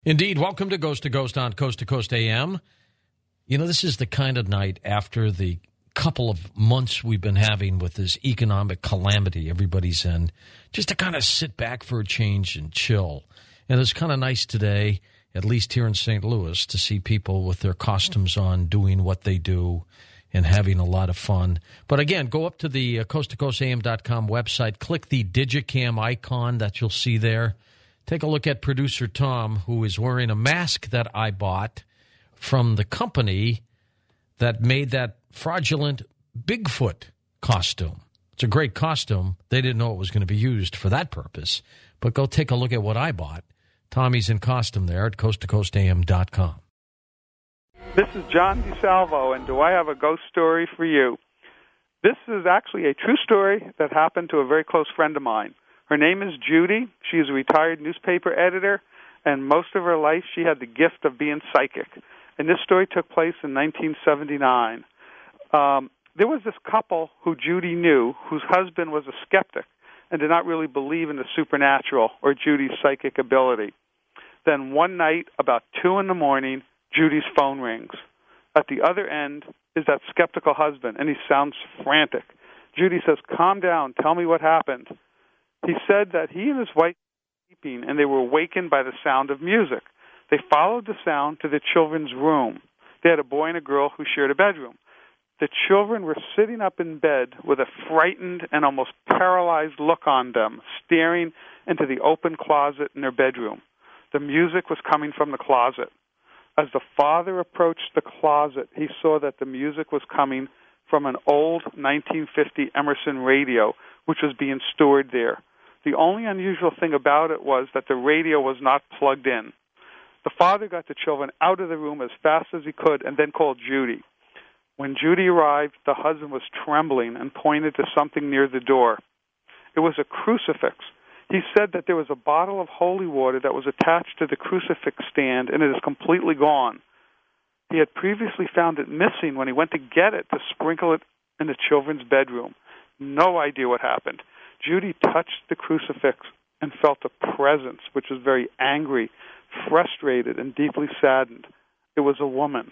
Indeed. Welcome to Ghost on Coast to Coast AM. You know, this is the kind of night after the couple of months we've been having with this economic calamity everybody's in, just to kind of sit back for a change and chill. And it's kind of nice today, at least here in St. Louis, to see people with their costumes on doing what they do and having a lot of fun. But again, go up to the coasttocoastam.com website, click the Digicam icon that you'll see there. Take a look at producer Tom, who is wearing a mask that I bought from the company that made that fraudulent Bigfoot costume. It's a great costume. They didn't know it was going to be used for that purpose. But go take a look at what I bought. Tommy's in costume there at coasttocoastam.com. This is John DeSalvo, and do I have a ghost story for you? This is actually a true story that happened to a very close friend of mine. Her name is Judy. She is a retired newspaper editor, and most of her life she had the gift of being psychic. And this story took place in 1979. There was this couple who Judy knew whose husband was a skeptic and did not really believe in the supernatural or Judy's psychic ability. Then one night, about 2 a.m, Judy's phone rings. At the other end is that skeptical husband, and he sounds frantic. Judy says, "Calm down. Tell me what happened." He said that he and his wife were sleeping, and they were awakened by the sound of music. They followed the sound to the children's room. They had a boy and a girl who shared a bedroom. The children were sitting up in bed with a frightened and almost paralyzed look on them, staring into the open closet in their bedroom. The music was coming from the closet. As the father approached the closet, he saw that the music was coming from an old 1950 Emerson radio, which was being stored there. The only unusual thing about it was that the radio was not plugged in. The father got the children out of the room as fast as he could and then called Judy. When Judy arrived, the husband was trembling and pointed to something near the door. It was a crucifix. He said that there was a bottle of holy water that was attached to the crucifix stand, and it is completely gone. He had previously found it missing when he went to get it to sprinkle it in the children's bedroom. No idea what happened. Judy touched the crucifix and felt a presence which was very angry, frustrated, and deeply saddened. It was a woman.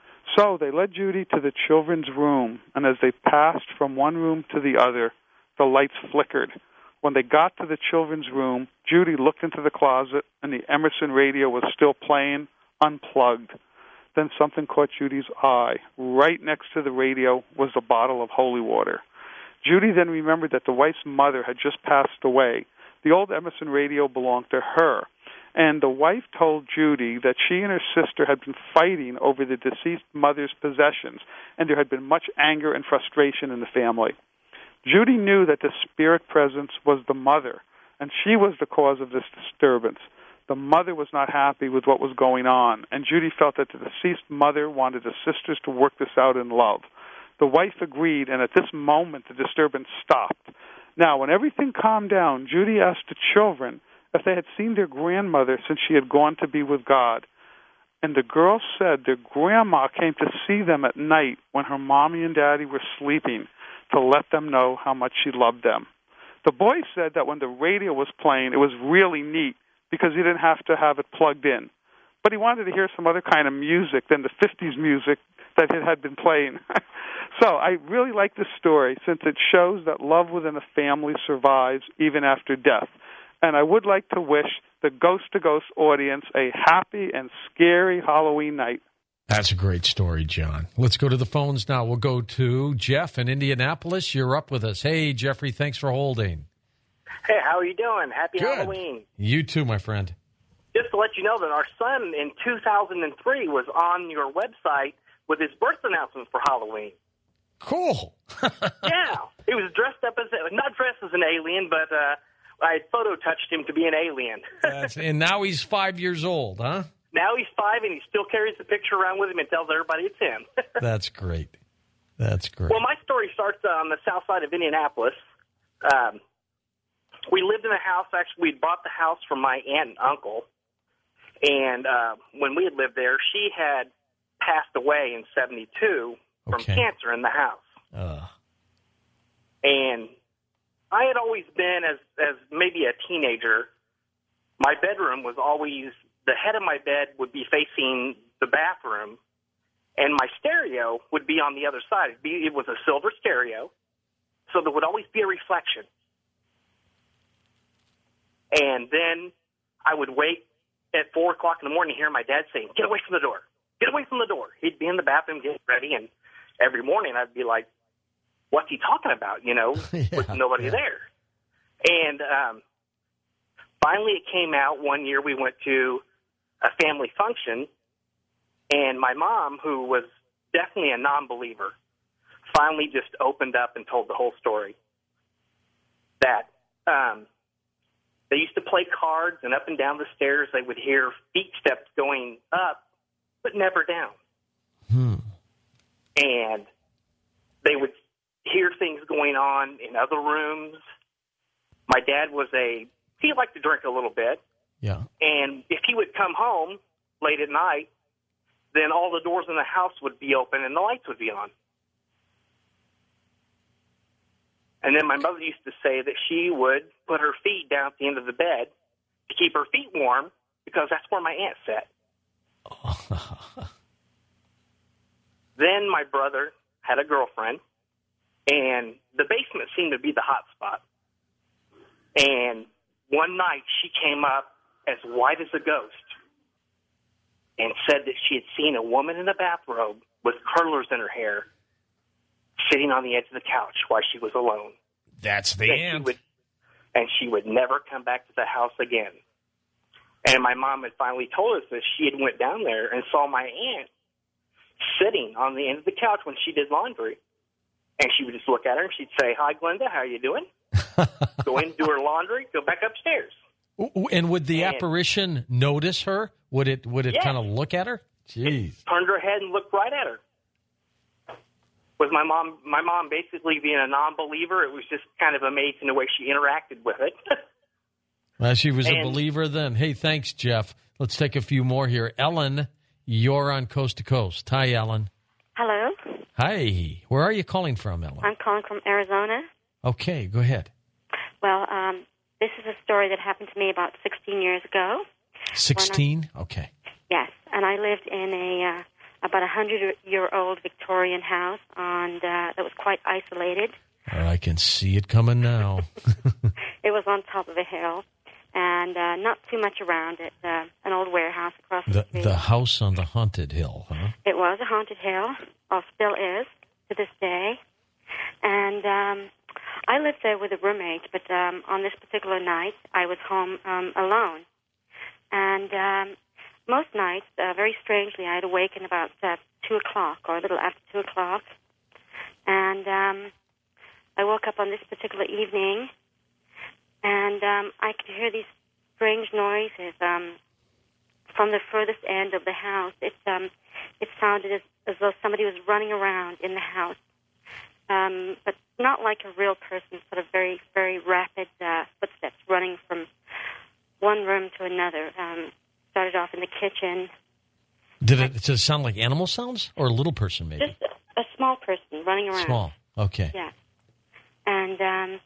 So they led Judy to the children's room, and as they passed from one room to the other, the lights flickered. When they got to the children's room, Judy looked into the closet, and the Emerson radio was still playing, unplugged. Then something caught Judy's eye. Right next to the radio was a bottle of holy water. Judy then remembered that the wife's mother had just passed away. The old Emerson radio belonged to her. And the wife told Judy that she and her sister had been fighting over the deceased mother's possessions, and there had been much anger and frustration in the family. Judy knew that the spirit presence was the mother, and she was the cause of this disturbance. The mother was not happy with what was going on, and Judy felt that the deceased mother wanted the sisters to work this out in love. The wife agreed, and at this moment the disturbance stopped. Now, when everything calmed down, Judy asked the children if they had seen their grandmother since she had gone to be with God. And the girls said their grandma came to see them at night when her mommy and daddy were sleeping to let them know how much she loved them. The boy said that when the radio was playing, it was really neat because he didn't have to have it plugged in. But he wanted to hear some other kind of music than the 50s music that it had been playing. So I really like this story since it shows that love within a family survives even after death. And I would like to wish the Ghost to Ghost audience a happy and scary Halloween night. That's a great story, John. Let's go to the phones now. We'll go to Jeff in Indianapolis. You're up with us. Hey, Jeffrey, thanks for holding. Hey, how are you doing? Happy Good. Halloween. You too, my friend. Just to let you know that our son in 2003 was on your website with his birth announcement for Halloween. Cool. Yeah. He was dressed up as, not dressed as an alien, but I photo-touched him to be an alien. And now he's 5 years old, huh? Now he's 5, and he still carries the picture around with him and tells everybody it's him. That's great. That's great. Well, my story starts on the south side of Indianapolis. We lived in a house. Actually, we bought the house from my aunt and uncle. And when we had lived there, she had passed away in 1972 from cancer in the house. And I had always been, as maybe a teenager, my bedroom was always the head of my bed would be facing the bathroom, and my stereo would be on the other side. It was a silver stereo, so there would always be a reflection. And then I would wake at 4 o'clock in the morning, hear my dad saying, "Get away from the door. Get away from the door." He'd be in the bathroom getting ready, and every morning I'd be like, "What's he talking about?" With nobody there. And finally it came out one year. We went to a family function, and my mom, who was definitely a non-believer, finally just opened up and told the whole story. That they used to play cards, and up and down the stairs they would hear feet steps going up, but never down. And they would hear things going on in other rooms. My dad he liked to drink a little bit. Yeah. And if he would come home late at night, then all the doors in the house would be open and the lights would be on. And then my mother used to say that she would put her feet down at the end of the bed to keep her feet warm because that's where my aunt sat. Then my brother had a girlfriend, and the basement seemed to be the hot spot. And one night she came up as white as a ghost and said that she had seen a woman in a bathrobe with curlers in her hair sitting on the edge of the couch while she was alone. That's the aunt. And she would never come back to the house again. And my mom had finally told us that she had went down there and saw my aunt sitting on the end of the couch when she did laundry. And she would just look at her and she'd say, "Hi, Glenda, how are you doing?" Go in, do her laundry, go back upstairs. And would the apparition notice her? Would it kind of look at her? Jeez. It turned her head and looked right at her. With my mom basically being a non-believer, it was just kind of amazing the way she interacted with it. Well, she was a believer then. Hey, thanks, Jeff. Let's take a few more here. Ellen, you're on Coast to Coast. Hi, Ellen. Hello. Hi. Where are you calling from, Ellen? I'm calling from Arizona. Okay, go ahead. Well, this is a story that happened to me about 16 years ago. 16? Okay. Yes, and I lived in a about 100-year-old Victorian house that was quite isolated. I can see it coming now. It was on top of a hill, and not too much around it. An old warehouse across the street. The house on the haunted hill, huh? It was a haunted hill, or still is to this day. And I lived there with a roommate, but on this particular night, I was home alone. And most nights, very strangely, I'd awaken about 2 o'clock or a little after 2 o'clock. And I woke up on this particular evening, and I could hear these strange noises from the furthest end of the house. It sounded as though somebody was running around in the house, but not like a real person, sort of very, very rapid footsteps running from one room to another. Started off in the kitchen. Did it sound like animal sounds or a little person maybe? Just a small person running around. Small, okay. Yeah. And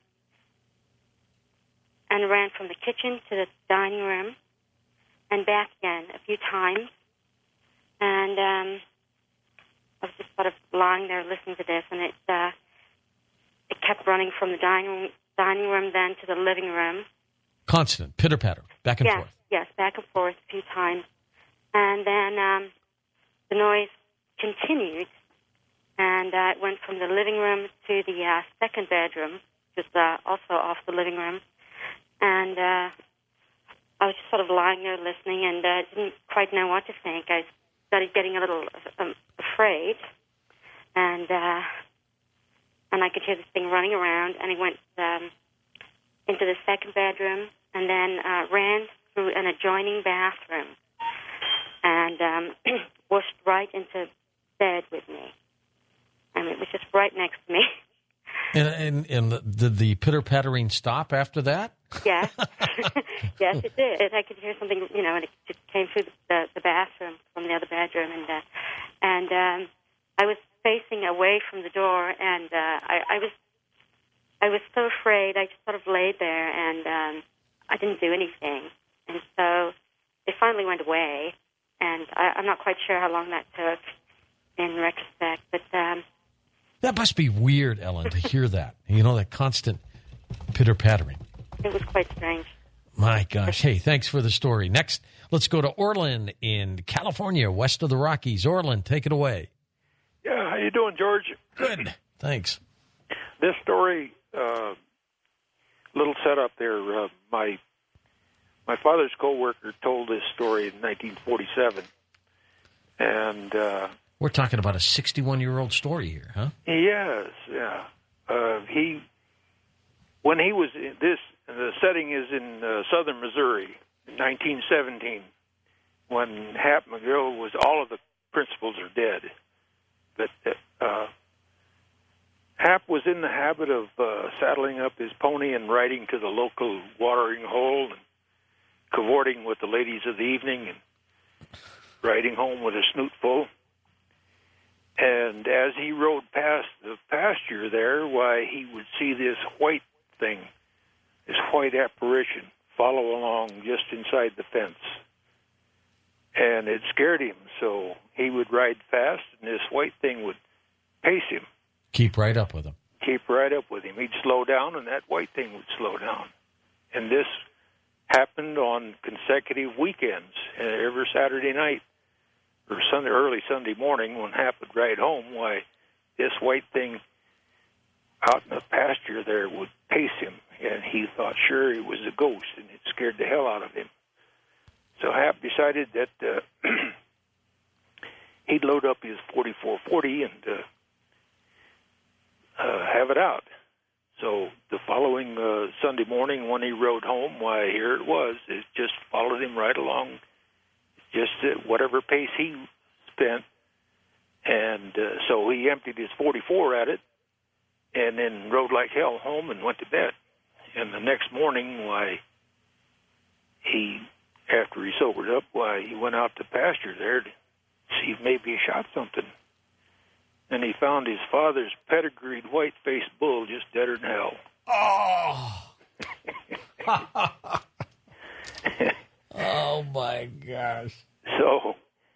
ran from the kitchen to the dining room and back again a few times. And I was just sort of lying there listening to this, and it kept running from the dining room then to the living room. Constant, pitter-patter, back and forth. Yes, back and forth a few times. And then the noise continued, and it went from the living room to the second bedroom, just also off the living room. And I was just sort of lying there listening and didn't quite know what to think. I started getting a little afraid, and I could hear this thing running around, and it went into the second bedroom and then ran through an adjoining bathroom and whooshed right into bed with me. I mean, it was just right next to me. And did the pitter-pattering stop after that? Yes. Yes, it did. I could hear something, and it just came through the bathroom from the other bedroom. And I was facing away from the door, and I was so afraid. I just sort of laid there, and I didn't do anything. And so they finally finally went away, and I'm not quite sure how long that took in retrospect. But that must be weird, Ellen, to hear that. That constant pitter-pattering. It was quite strange. My gosh. Hey, thanks for the story. Next, let's go to Orland in California, west of the Rockies. Orland, take it away. Yeah, how you doing, George? Good. Thanks. This story, little setup there. My father's coworker told this story in 1947, and we're talking about a 61-year-old story here, huh? Yes, yeah. When he was in this, the setting is in southern Missouri, in 1917, when Hap McGill was, all of the principals are dead. But Hap was in the habit of saddling up his pony and riding to the local watering hole and cavorting with the ladies of the evening and riding home with a snoot full. And as he rode past the pasture there, why, he would see this white thing, this white apparition, follow along just inside the fence. And it scared him, so he would ride fast, and this white thing would pace him. Keep right up with him. Keep right up with him. He'd slow down, and that white thing would slow down. And this happened on consecutive weekends, every Saturday night or Sunday, early Sunday morning, when Hap would ride home. Why, this white thing out in the pasture there would pace him, and he thought sure it was a ghost, and it scared the hell out of him. So Hap decided that he'd load up his 4440 and have it out. So the following Sunday morning when he rode home, why, here it was. It just followed him right along, just at whatever pace he spent. And so he emptied his 44 at it and then rode like hell home and went to bed. And the next morning, why, after he sobered up, why, he went out to pasture there to see if maybe he shot something. And he found his father's pedigreed white-faced bull just deader than hell. Oh! Oh, my gosh. So,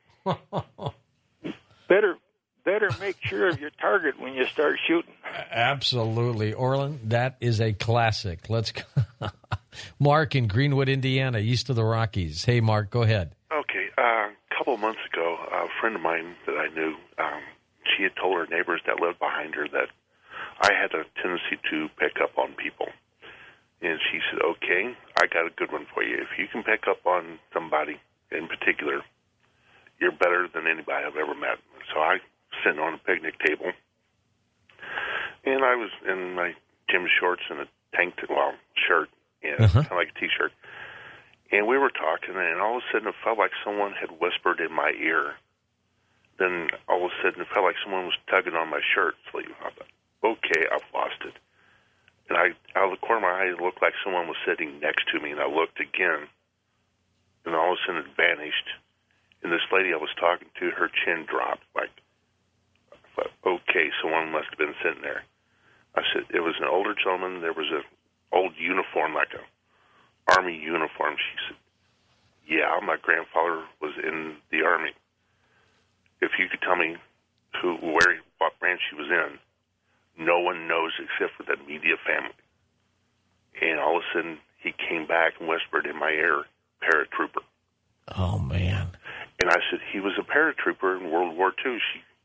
better make sure of your target when you start shooting. Absolutely. Orland, that is a classic. Let's go. Mark in Greenwood, Indiana, east of the Rockies. Hey, Mark, go ahead. Okay. A couple of months ago, a friend of mine that I knew, she had told her neighbors that lived behind her that I had a tendency to pick up on people. And she said, okay, I got a good one for you. If you can pick up on somebody in particular, you're better than anybody I've ever met. So I was sitting on a picnic table, and I was in my gym shorts and a shirt, and kind of like a T-shirt. And we were talking, and all of a sudden it felt like someone had whispered in my ear. Then all of a sudden it felt like someone was tugging on my shirt sleeve. I thought, okay, I've lost it. And out of the corner of my eye, it looked like someone was sitting next to me, and I looked again, and all of a sudden it vanished. And this lady I was talking to, her chin dropped. Like, I thought, okay, someone must have been sitting there. I said, it was an older gentleman. There was an old uniform, like a Army uniform. She said, yeah, my grandfather was in the Army. If you could tell me what branch he was in, no one knows except for the immediate family. And all of a sudden, he came back and whispered in my ear, paratrooper. Oh, man. And I said, he was a paratrooper in World War II.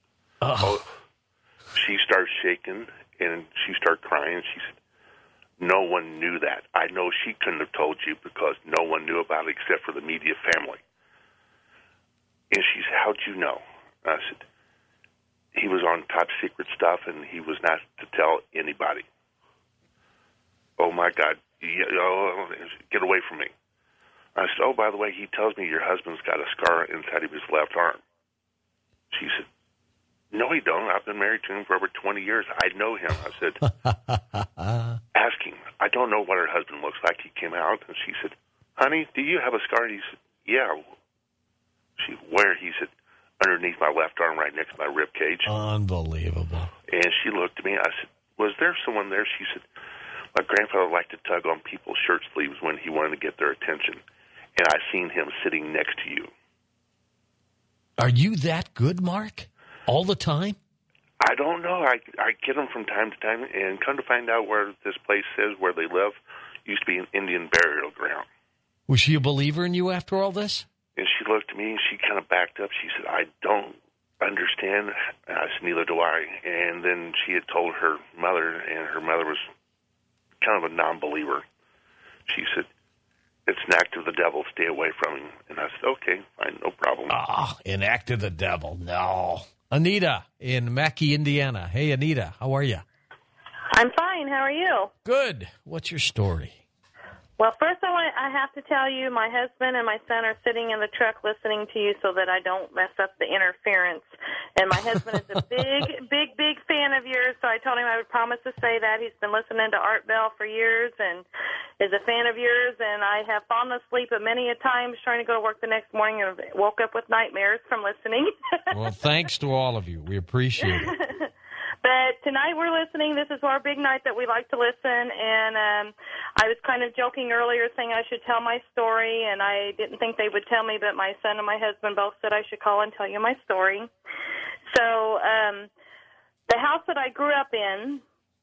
She started shaking, and she started crying. She said, no one knew that. I know she couldn't have told you because no one knew about it except for the immediate family. And she said, how'd you know? I said, he was on top secret stuff, and he was not to tell anybody. Oh, my God. Get away from me. I said, oh, by the way, he tells me your husband's got a scar inside of his left arm. She said, no, he don't. I've been married to him for over 20 years. I know him. I said, ask him. I don't know what her husband looks like. He came out, and she said, honey, do you have a scar? And he said, yeah. Where? He said, underneath my left arm, right next to my rib cage. Unbelievable. And she looked at me. I said, was there someone there? She said, my grandfather liked to tug on people's shirt sleeves when he wanted to get their attention. and I seen him sitting next to you. Are you that good, Mark? All the time? I don't know. I get them from time to time, and come to find out where this place is, where they live, used to be an Indian burial ground. Was she a believer in you after all this? And she looked at me, and she kind of backed up. She said, I don't understand. I said, neither do I. And then she had told her mother, and her mother was kind of a non-believer. She said, it's an act of the devil. Stay away from him. And I said, okay, fine, no problem. An act of the devil. No. Anita in Mackay, Indiana. Hey, Anita, how are you? I'm fine. How are you? Good. What's your story? Well, first I have to tell you, my husband and my son are sitting in the truck listening to you so that I don't mess up the interference. And my husband is a big fan of yours, so I told him I would promise to say that. He's been listening to Art Bell for years and is a fan of yours, and I have fallen asleep many a times trying to go to work the next morning and woke up with nightmares from listening. Well, thanks to all of you. We appreciate it. But tonight we're listening. This is our big night that we like to listen, and I was kind of joking earlier saying I should tell my story, and I didn't think they would tell me, but my son and my husband both said I should call and tell you my story. So the house that I grew up in,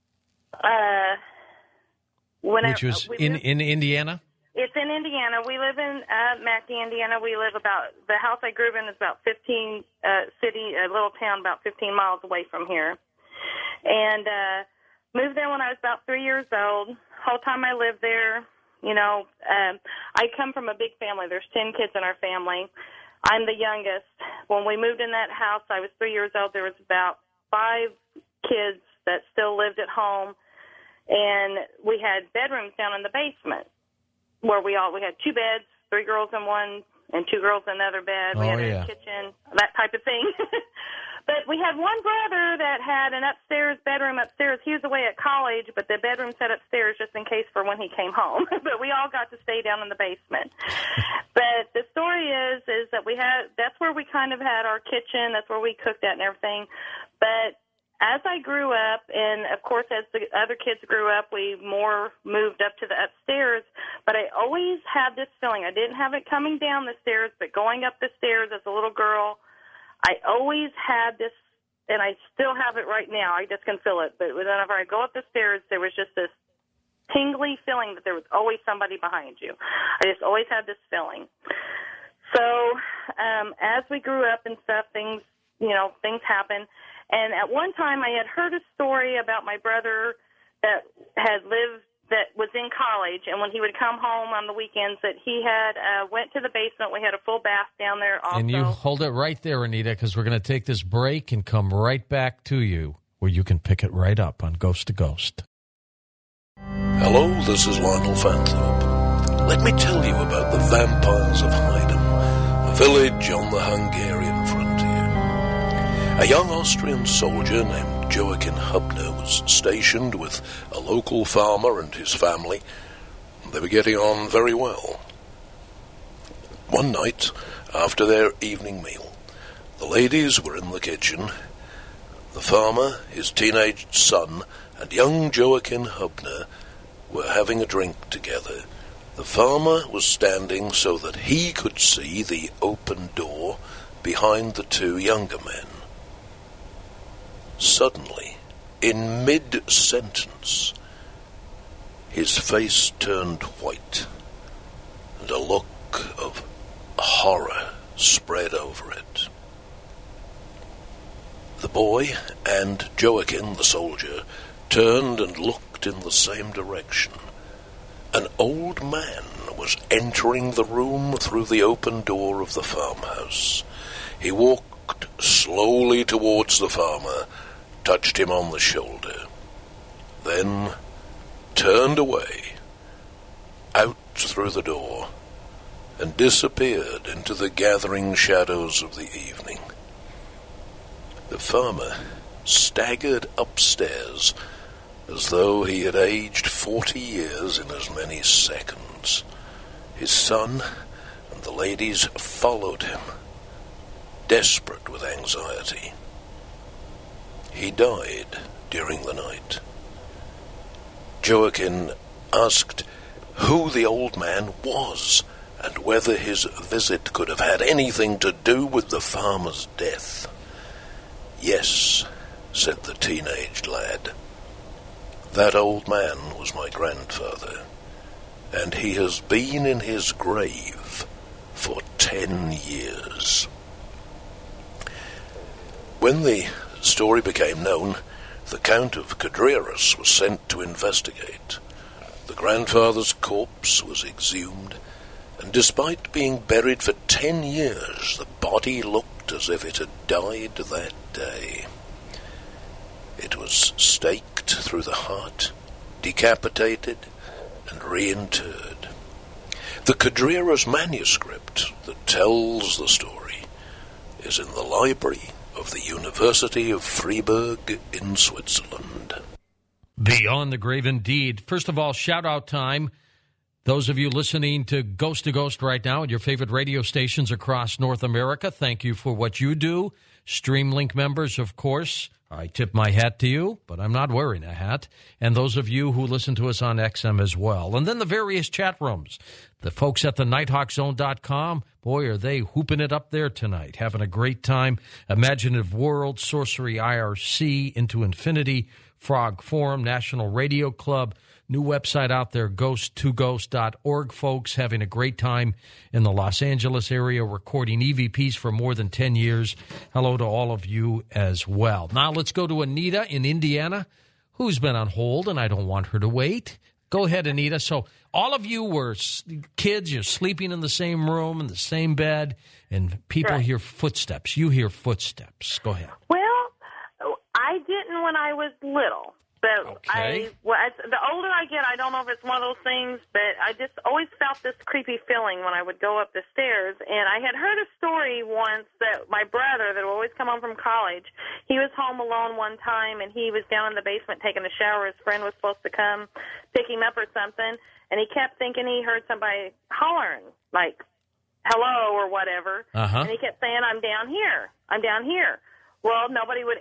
which was in Indiana? It's in Indiana. We live in Mackay, Indiana. The house I grew up in is about a little town about 15 miles away from here. And moved there when I was about 3 years old. Whole time I lived there, I come from a big family. There's 10 kids in our family. I'm the youngest. When we moved in that house, I was 3 years old. There was about 5 kids that still lived at home, and we had bedrooms down in the basement where we had 2 beds, 3 girls in one, and 2 girls in another bed. We had a kitchen, that type of thing. But we had one brother that had an bedroom upstairs. He was away at college, but the bedroom set upstairs just in case for when he came home. But we all got to stay down in the basement. But the story is that that's where we kind of had our kitchen. That's where we cooked at and everything. But as I grew up, and of course as the other kids grew up, we more moved up to the upstairs. But I always had this feeling. I didn't have it coming down the stairs, but going up the stairs as a little girl, I always had this, and I still have it right now. I just can feel it. But whenever I go up the stairs, there was just this tingly feeling that there was always somebody behind you. I just always had this feeling. So as we grew up and stuff, things happen. And at one time, I had heard a story about my brother that was in college, and when he would come home on the weekends, that he had went to the basement. We had a full bath down there also. And you hold it right there, Anita, because we're going to take this break and come right back to you, where you can pick it right up on Ghost to Ghost. Hello, this is Lionel Fanthorpe. Let me tell you about the Vampires of Haydn, a village on the Hungarian frontier. A young Austrian soldier named Joachim Hubner was stationed with a local farmer and his family. They were getting on very well. One night, after their evening meal, the ladies were in the kitchen. The farmer, his teenage son, and young Joachim Hubner were having a drink together. The farmer was standing so that he could see the open door behind the 2 younger men. Suddenly, in mid-sentence, his face turned white, and a look of horror spread over it. The boy and Joachim, the soldier, turned and looked in the same direction. An old man was entering the room through the open door of the farmhouse. He walked slowly towards the farmer, touched him on the shoulder, then turned away, out through the door, and disappeared into the gathering shadows of the evening. The farmer staggered upstairs as though he had aged 40 years in as many seconds. His son and the ladies followed him, desperate with anxiety. He died during the night. Joachim asked who the old man was and whether his visit could have had anything to do with the farmer's death. "Yes," said the teenage lad. "That old man was my grandfather, and he has been in his grave for 10 years. When the story became known, the Count of Cadreras was sent to investigate. The grandfather's corpse was exhumed, and despite being buried for 10 years, the body looked as if it had died that day. It was staked through the heart, decapitated, and reinterred. The Cadreras manuscript that tells the story is in the library of the University of Freiburg in Switzerland. Beyond the grave indeed. First of all, shout-out time. Those of you listening to Ghost right now at your favorite radio stations across North America, thank you for what you do. Streamlink members, of course, I tip my hat to you, but I'm not wearing a hat. And those of you who listen to us on XM as well. And then the various chat rooms. The folks at the NighthawkZone.com, boy, are they whooping it up there tonight, having a great time. Imaginative World, Sorcery IRC, Into Infinity, Frog Forum, National Radio Club, new website out there, ghost2ghost.org, folks, having a great time in the Los Angeles area, recording EVPs for more than 10 years. Hello to all of you as well. Now let's go to Anita in Indiana, who's been on hold, and I don't want her to wait. Go ahead, Anita. So all of you were kids, you're sleeping in the same room, in the same bed, and people hear footsteps. You hear footsteps. Go ahead. Well, I didn't when I was little. But the older I get, I don't know if it's one of those things, but I just always felt this creepy feeling when I would go up the stairs. And I had heard a story once that my brother, that would always come home from college, he was home alone one time, and he was down in the basement taking a shower. His friend was supposed to come pick him up or something, and he kept thinking he heard somebody hollering, like, hello or whatever. And he kept saying, I'm down here. I'm down here. Well, nobody would...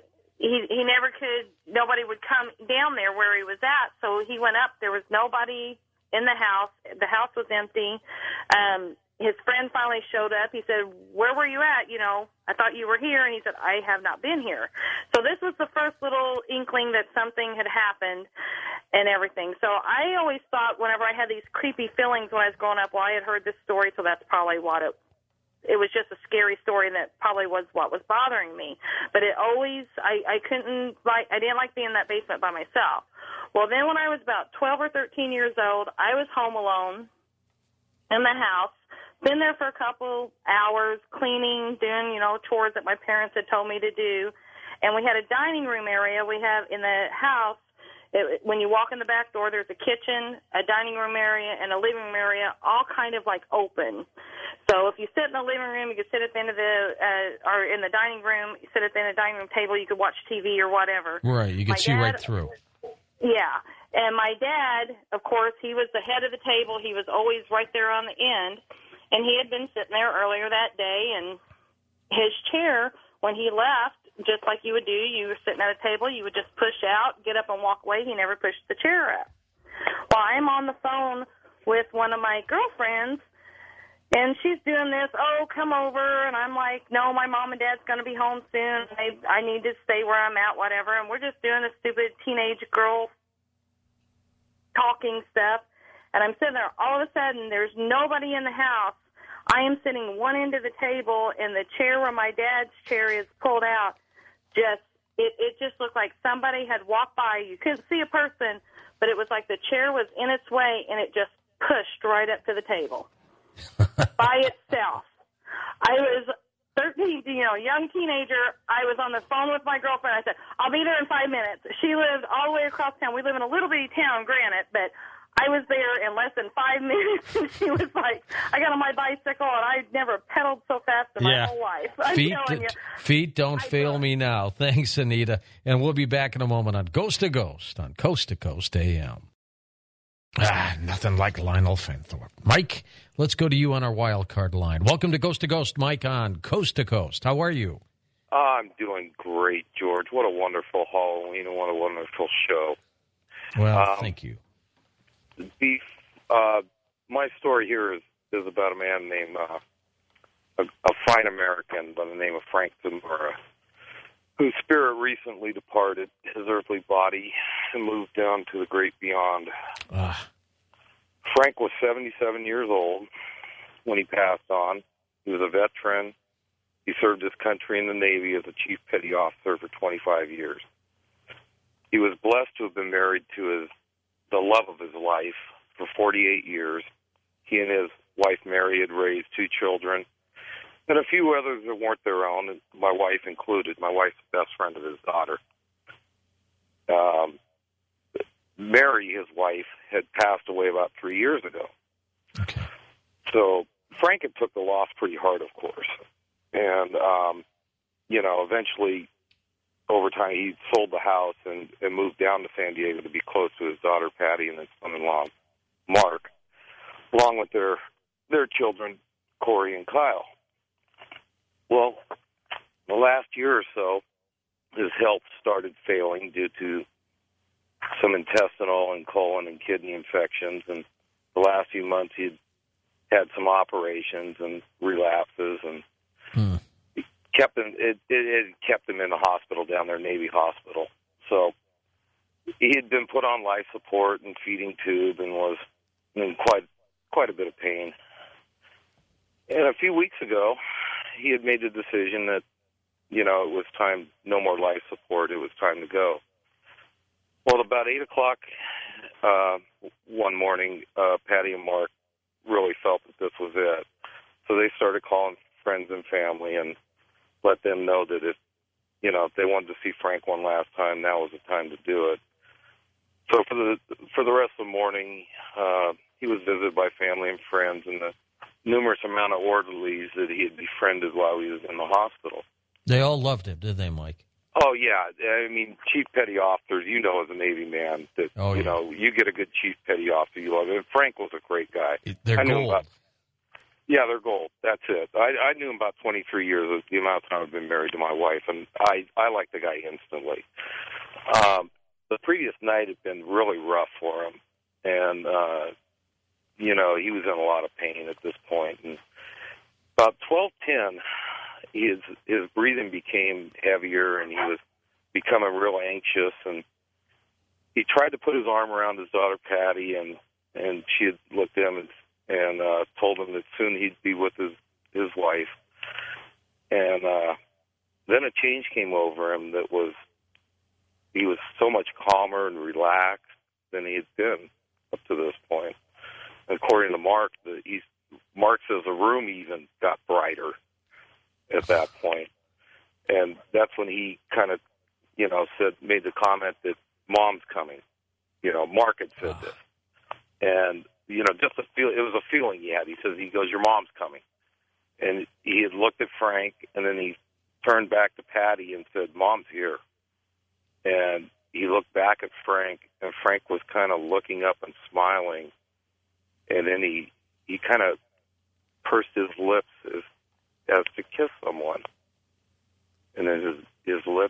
Nobody would come down there where he was at, so he went up. There was nobody in the house. The house was empty. His friend finally showed up. He said, where were you at? You know, I thought you were here. And he said, I have not been here. So this was the first little inkling that something had happened and everything. So I always thought whenever I had these creepy feelings when I was growing up, well, I had heard this story, so that's probably what it was just a scary story, and that probably was what was bothering me. But it always, I didn't like being in that basement by myself. Well, then when I was about 12 or 13 years old, I was home alone in the house, been there for a couple hours, cleaning, doing, chores that my parents had told me to do. And we had a dining room area. We have in the house, when you walk in the back door, there's a kitchen, a dining room area, and a living room area, all kind of like open. So if you sit in the living room, you could sit at the end of or in the dining room, you sit at the end of the dining room table, you could watch TV or whatever. Right, you could see right through. Yeah, and my dad, of course, he was the head of the table. He was always right there on the end, and he had been sitting there earlier that day, and his chair, when he left, just like you would do, you were sitting at a table, you would just push out, get up and walk away. He never pushed the chair up. Well, I'm on the phone with one of my girlfriends, and she's doing this, come over, and I'm like, no, my mom and dad's going to be home soon. I need to stay where I'm at, whatever, and we're just doing this stupid teenage girl talking stuff, and I'm sitting there. All of a sudden, there's nobody in the house. I am sitting one end of the table, and the chair where my dad's chair is pulled out, it just looked like somebody had walked by. You couldn't see a person, but it was like the chair was in its way, and it just pushed right up to the table by itself. I was 13, young teenager. I was on the phone with my girlfriend. I said, I'll be there in 5 minutes. She lived all the way across town. We live in a little bitty town, granted, but I was there in less than 5 minutes, and she was like, I got on my bicycle, and I never pedaled so fast in my whole life. Feet don't fail me now. Thanks, Anita. And we'll be back in a moment on Ghost to Ghost on Coast to Coast AM. Nothing like Lionel Fenthorpe. Mike, let's go to you on our wild card line. Welcome to Ghost, Mike, on Coast to Coast. How are you? I'm doing great, George. What a wonderful Halloween and what a wonderful show. Well, thank you. My story here is is about a man named a fine American by the name of Frank Zamora, whose spirit recently departed his earthly body and moved down to the great beyond. Frank was 77 years old when he passed on. He was a veteran. He served his country in the Navy as a chief petty officer for 25 years. He was blessed to have been married to the love of his life for 48 years. He and his wife Mary had raised 2 children, and a few others that weren't their own, and my wife included. My wife's the best friend of his daughter. Mary, his wife, had passed away about 3 years ago. Okay. So Frank had took the loss pretty hard, of course. And, eventually, over time, he sold the house and moved down to San Diego to be close to his daughter, Patty, and his son-in-law, Mark, along with their children, Corey and Kyle. Well, the last year or so, his health started failing due to some intestinal and colon and kidney infections, and the last few months he'd had some operations and relapses, and it kept him in the hospital down there, Navy Hospital. So he had been put on life support and feeding tube and was in quite a bit of pain. And a few weeks ago, he had made the decision that, it was time, no more life support, it was time to go. Well, about 8 o'clock one morning, Patty and Mark really felt that this was it. So they started calling friends and family and let them know that if they wanted to see Frank one last time, now was the time to do it. So for the rest of the morning, he was visited by family and friends and the numerous amount of orderlies that he had befriended while he was in the hospital. They all loved him, did they, Mike? Oh, yeah. I mean, chief petty officers, as a Navy man, that, you get a good chief petty officer, you love him. Frank was a great guy. They're gold. They're gold. That's it. I knew him about 23 years, the amount of time I've been married to my wife, and I liked the guy instantly. The previous night had been really rough for him, and, he was in a lot of pain at this point. And about 12:10, his breathing became heavier, and he was becoming real anxious, and he tried to put his arm around his daughter, Patty, and she had looked at him and told him that soon he'd be with his wife. And then a change came over him he was so much calmer and relaxed than he had been up to this point. According to Mark, Mark says the room even got brighter at that point. And that's when he kind of, made the comment that Mom's coming. Mark had said this. And, just it was a feeling he had. He goes, your mom's coming. And he had looked at Frank, and then he turned back to Patty and said, Mom's here. And he looked back at Frank, and Frank was kind of looking up and smiling. And then he kind of pursed his lips as to kiss someone. And then his lips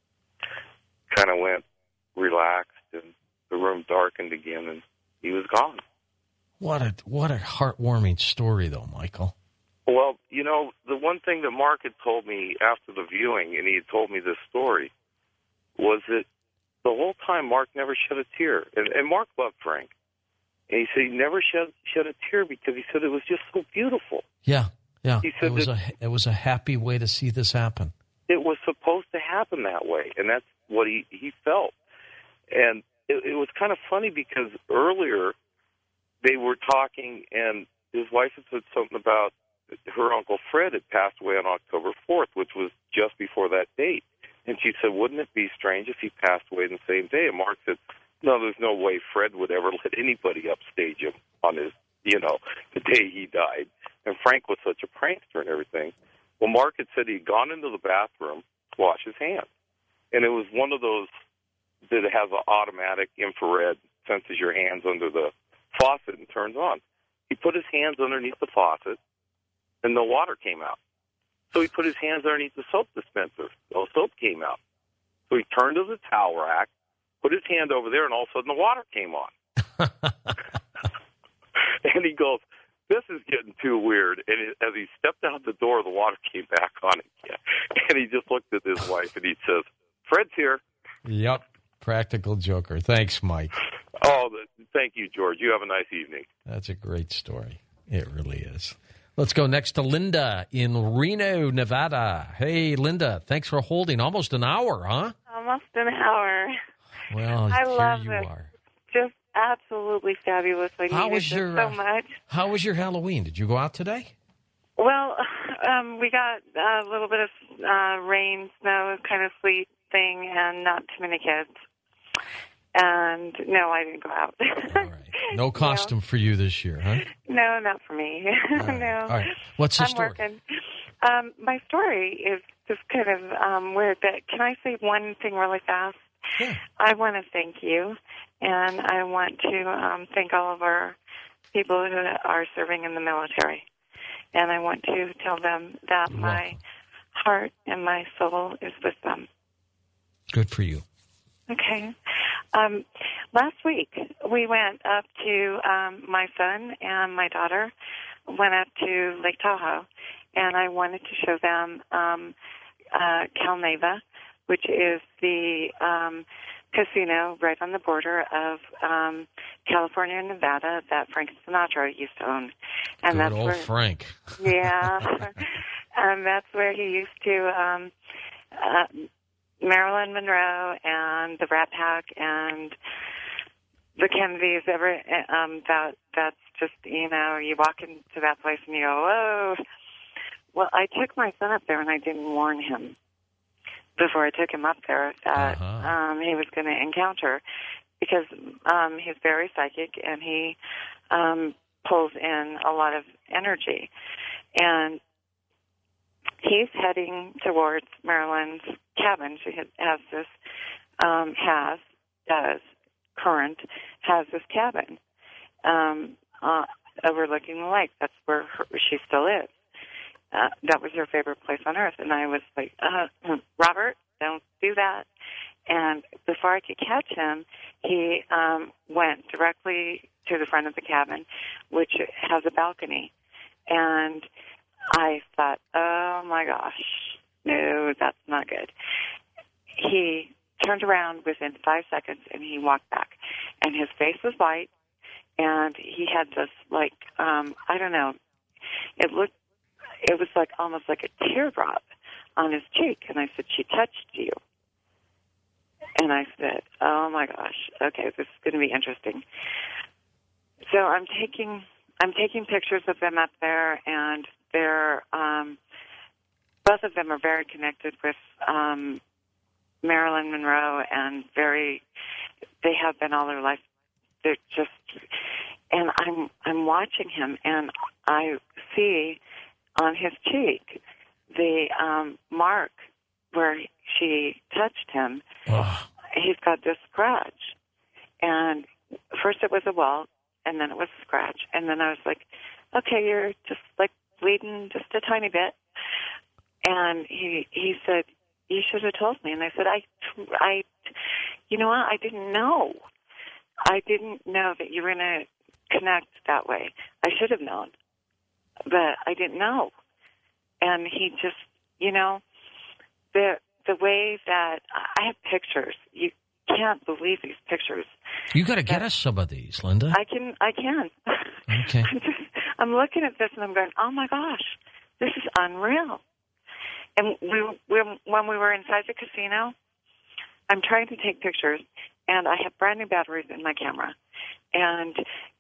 kind of went relaxed, and the room darkened again, and he was gone. What a heartwarming story, though, Michael. Well, the one thing that Mark had told me after the viewing, and he had told me this story, was that the whole time Mark never shed a tear. And Mark loved Frank. And he said he never shed a tear because he said it was just so beautiful. Yeah. He said it was a happy way to see this happen. It was supposed to happen that way, and that's what he felt. And it was kind of funny because earlier they were talking, and his wife had said something about her Uncle Fred had passed away on October 4th, which was just before that date. And she said, wouldn't it be strange if he passed away the same day? And Mark said, no, there's no way Fred would ever let anybody upstage him on his, the day he died. And Frank was such a prankster and everything. Well, Mark had said he'd gone into the bathroom to wash his hands. And it was one of those that has an automatic infrared, senses your hands under the faucet and turns on. He put his hands underneath the faucet, and no water came out. So he put his hands underneath the soap dispenser. No soap came out. So he turned to the towel rack, put his hand over there, and all of a sudden the water came on. And he goes, this is getting too weird. And as he stepped out the door, the water came back on again. And he just looked at his wife and he says, Fred's here. Yep. Practical joker. Thanks, Mike. Oh, thank you, George. You have a nice evening. That's a great story. It really is. Let's go next to Linda in Reno, Nevada. Hey, Linda, thanks for holding. Almost an hour, huh? Almost an hour. Well, I here love you it. are. Just absolutely fabulous. I needed this so much. How was your Halloween? Did you go out today? Well, we got a little bit of rain, snow, kind of sleet thing, and not too many kids. And no, I didn't go out. All right. No costume for you this year, huh? No, not for me. All right. No. All right. What's the story? I'm working. My story is just kind of weird, but can I say one thing really fast? Yeah. I want to thank you, and I want to thank all of our people who are serving in the military. And I want to tell them that my heart and my soul is with them. Good for you. Okay. Last week, we went up to, my son and my daughter went up to Lake Tahoe, and I wanted to show them Cal Neva, which is the casino right on the border of California and Nevada that Frank Sinatra used to own. And Good that's old where, Frank. Yeah. And that's where he used to Marilyn Monroe and the Rat Pack and the Kennedys. That's just, you walk into that place and you go, whoa. Well, I took my son up there and I didn't warn him before I took him up there that he was going to encounter, because he's very psychic and he pulls in a lot of energy. And he's heading towards Marilyn's cabin. She has this, has this cabin overlooking the lake. That's where she still is. That was her favorite place on earth. And I was like, Robert, don't do that. And before I could catch him, he went directly to the front of the cabin, which has a balcony. And I thought, oh, my gosh, no, that's not good. He turned around within 5 seconds, and he walked back. And his face was white, and he had this, I don't know, it was like almost like a teardrop on his cheek. And I said, she touched you. And I said, oh, my gosh, okay, this is going to be interesting. So I'm taking pictures of them up there, and they're both of them are very connected with Marilyn Monroe, and they have been all their life. They're just, and I'm watching him, and I see on his cheek the mark where she touched him. Oh. He's got this scratch, and first it was a welt, and then it was a scratch, and then I was like, okay, you're just like bleeding just a tiny bit. And he said, you should have told me. And I said, I you know what? I didn't know. I didn't know that you were going to connect that way. I should have known, but I didn't know. And he just, the way that I have pictures, you can't believe these pictures. You got to get us some of these, Linda. I can. Okay. I'm looking at this and I'm going, oh my gosh, this is unreal. And when we were inside the casino, I'm trying to take pictures, and I have brand new batteries in my camera. And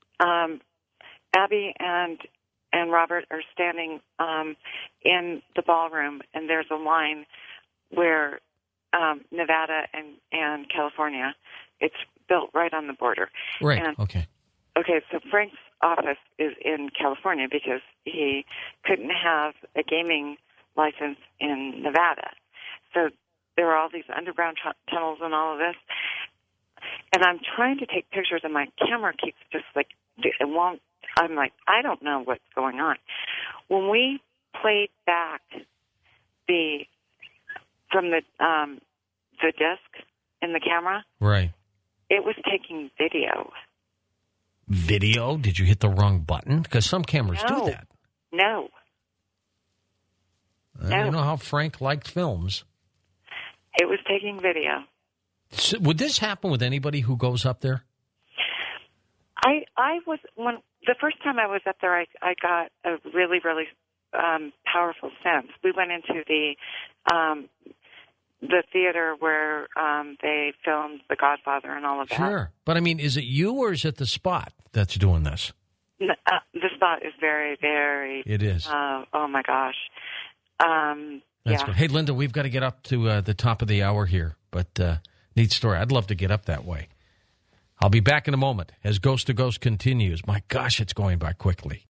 Abby and Robert are standing in the ballroom, and there's a line where Nevada and California, it's built right on the border. Right, and, okay. Okay, so Frank's office is in California because he couldn't have a gaming license in Nevada. So there are all these underground tunnels and all of this. And I'm trying to take pictures, and my camera keeps just it won't. I'm like, I don't know what's going on. When we played back from the disc in the camera, right, it was taking video. video? Did you hit the wrong button? Because some cameras do that. No. You know how Frank liked films. It was taking video. So would this happen with anybody who goes up there? The first time I was up there, I got a really, really powerful sense. We went into the theater where they filmed The Godfather and all of that. Sure. But, I mean, is it you or is it the spot that's doing this? The spot is very, very... It is. Oh, my gosh. That's good. Hey, Linda, we've got to get up to the top of the hour here, but neat story. I'd love to get up that way. I'll be back in a moment as Ghost to Ghost continues. My gosh, it's going by quickly.